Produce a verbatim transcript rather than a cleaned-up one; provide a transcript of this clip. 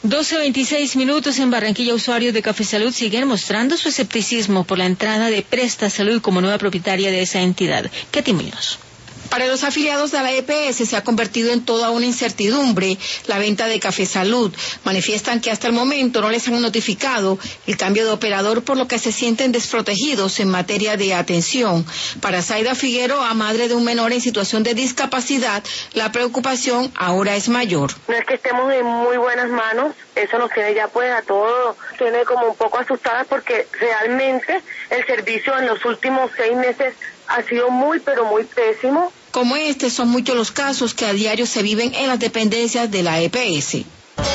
doce veintiséis minutos en Barranquilla. Usuarios de Café Salud siguen mostrando su escepticismo por la entrada de Presta Salud como nueva propietaria de esa entidad. Katy Muñoz. Para los afiliados de la E P S se ha convertido en toda una incertidumbre la venta de Café Salud. Manifiestan que hasta el momento no les han notificado el cambio de operador, por lo que se sienten desprotegidos en materia de atención. Para Zaida Figueroa, madre de un menor en situación de discapacidad, la preocupación ahora es mayor. No es que estemos en muy buenas manos, eso nos tiene ya pues a todos, tiene como un poco asustadas, porque realmente el servicio en los últimos seis meses ha sido muy pero muy pésimo. Como este, son muchos los casos que a diario se viven en las dependencias de la E P S.